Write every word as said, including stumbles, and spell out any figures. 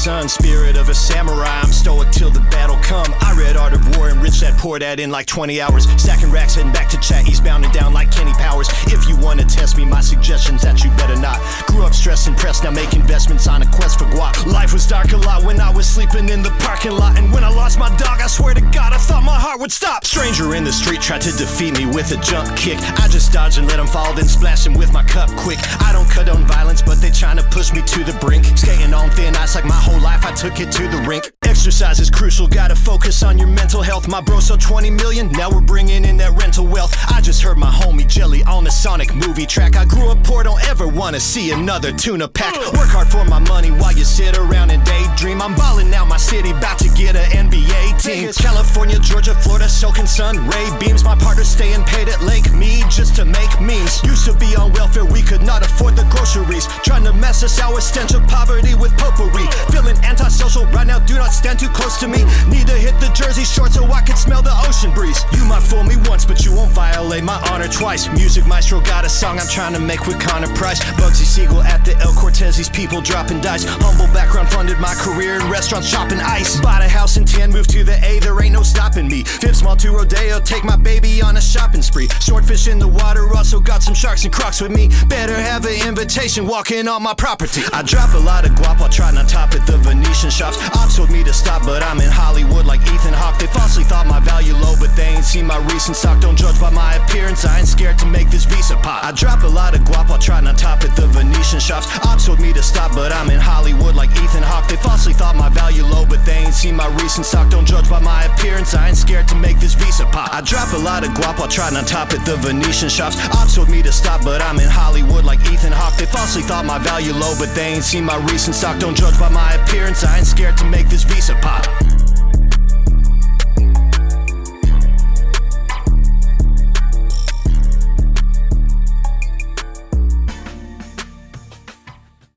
son, spirit of a samurai. I'm stoic till the battle come. I read Art of War and Rich Dad Poor Dad in like twenty hours. Stacking racks, heading back to chat, eastbound and down like Kenny Powers. If you wanna test me, my suggestion's that you better not. Grew up stressed and pressed, now make investments on a quest for guap. Life was dark a lot when I was sleeping in the parking lot. And when I lost my dog, I swear to God, I thought my heart would stop. Stranger in the street tried to defeat me with a jump kick. I just dodged and let him fall, then splash him with my cup quick. I don't condone violence, but they trying to push me to the brink. Skating on thin ice like my whole life, I took it to the rink. Exercise is crucial, gotta focus on your mental health. My bro sold twenty million, now we're bringing in that rental wealth. I just heard my homie Jelly on the Sonic movie track. I grew up poor, don't ever wanna see another tuna pack. Work hard for my money while you sit around and daydream. I'm ballin' now, my city bout to get a N B A team. California, Georgia, Florida, soaking sun, ray beams. My partner staying paid at Lake Mead just to make memes. Used to be on welfare, we could not afford the groceries. Trying to mess us out with stench of poverty with potpourri. Feeling antisocial right now, do not stand too close to me. Need to hit the Jersey Shore so I can smell the ocean breeze. You might fool me once, but you won't violate my honor twice. Music Maestro got a song I'm trying to make with Connor Price. Bugsy Siegel at the El Cortez, these people dropping dice. Humble background funded my career in restaurants shopping ice. Bought a house in ten, moved to the A, there ain't no stopping me. Fifth small to Rodeo, take my baby on a shopping spree. Swordfish in the water, also got some sharks and crocs with me. Better have an invitation walking on my property. I drop a lot of guap while trying to top it, the Venetian shops. Ops told me to stop, but I'm in Hollywood like Ethan Hawke. They falsely thought my value low, but they ain't seen my recent stock. Don't judge by my appearance, I ain't scared to make this visa pop. I drop a lot of guap while trying to top it, the Venetian shops. Ops told me to stop, but I'm in Hollywood like Ethan Hawke. They falsely thought my value low, but they ain't seen my recent stock. Don't judge by my appearance, I ain't scared to make this visa pop. I drop a lot of guap while trying to top it, the Venetian shops. Ops told me to stop, but I'm in Hollywood like Ethan Hawke. They falsely thought my value low, but they ain't seen my recent stock. Don't judge by my appearance, I ain't scared to make this visa pop.